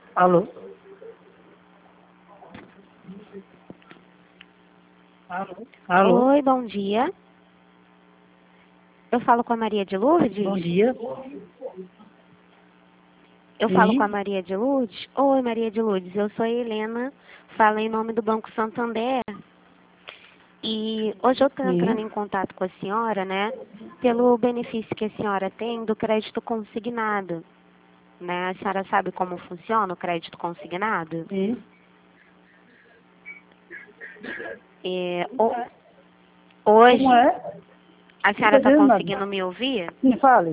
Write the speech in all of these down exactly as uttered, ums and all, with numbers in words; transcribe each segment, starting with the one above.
Alô? Alô? Alô? Oi, bom dia. Eu falo com a Maria de Lourdes? Bom dia. Eu falo com a Sim. Maria de Lourdes? Oi, Maria de Lourdes, eu sou a Helena, falo em nome do Banco Santander. E hoje eu estou entrando Sim. em contato com a senhora, né, pelo benefício que a senhora tem do crédito consignado. Né? A senhora sabe como funciona o crédito consignado? Sim. É, ho- hoje, Como é? a Não senhora tô está entendendo conseguindo nada. me ouvir? Me fale.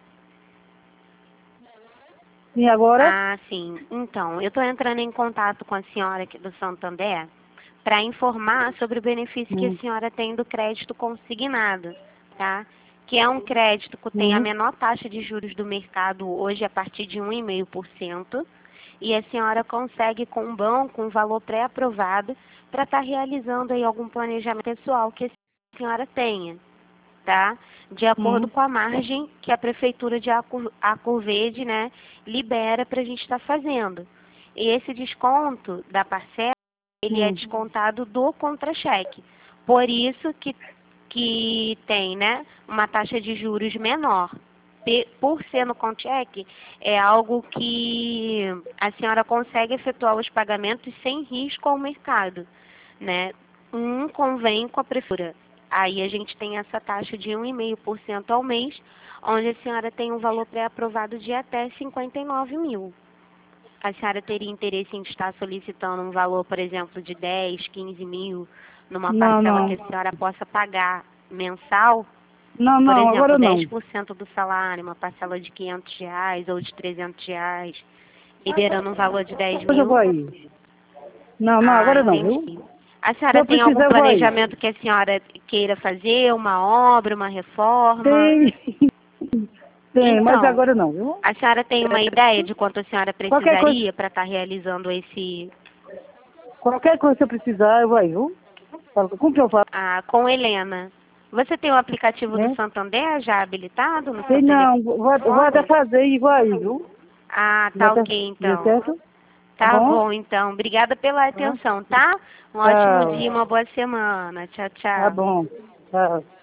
E agora? Ah, sim. Então, eu estou entrando em contato com a senhora aqui do Santander para informar sobre o benefício que a Hum. senhora tem do crédito consignado, tá? Que é um crédito que tem a Hum. menor taxa de juros do mercado hoje a partir de um vírgula cinco por cento e a senhora consegue com um banco um valor pré-aprovado para estar realizando aí algum planejamento pessoal que a senhora tenha, tá? De acordo Hum. com a margem que a prefeitura de Arco, Arco Verde, né, libera para a gente estar fazendo. E esse desconto da parcela, ele é Hum. descontado do contra-cheque. Por isso que, que tem, né, uma taxa de juros menor. Pe- Por ser no contra-cheque, é algo que a senhora consegue efetuar os pagamentos sem risco ao mercado, né? Um convém com a prefeitura. Aí a gente tem essa taxa de um vírgula cinco por cento ao mês, onde a senhora tem um valor pré-aprovado de até cinquenta e nove mil. A senhora teria interesse em estar solicitando um valor, por exemplo, de dez, quinze mil, numa Não, parcela que não. a senhora possa pagar mensal? Não, Por não, exemplo, agora dez não. por cento do salário, uma parcela de quinhentos reais ou de trezentos reais, liberando um valor de dez Hoje eu vou mil? aí. Não, não, Ah, agora não, viu? entendi. A Se senhora eu tem algum precisar, eu vou aí. planejamento que a senhora queira fazer, uma obra, uma reforma? Tem. Tem, mas Então, agora não, viu? a senhora tem uma ideia de quanto a senhora Qualquer coisa, precisaria para estar realizando esse, qualquer coisa que eu precisar, eu vou aí, viu? Fala, como que eu faço, ah, com Helena? Você tem o aplicativo do né? Santander já habilitado no seu Tem não, vou, vou até telefone? fazer e vou aí, viu? Ah, Vou tá até, ok deu então. certo? Tá Tá bom? bom então. Obrigada pela Tá. atenção, tá? Um ótimo dia, Tchau. uma boa semana. Tchau, Tá tchau. bom. Tchau.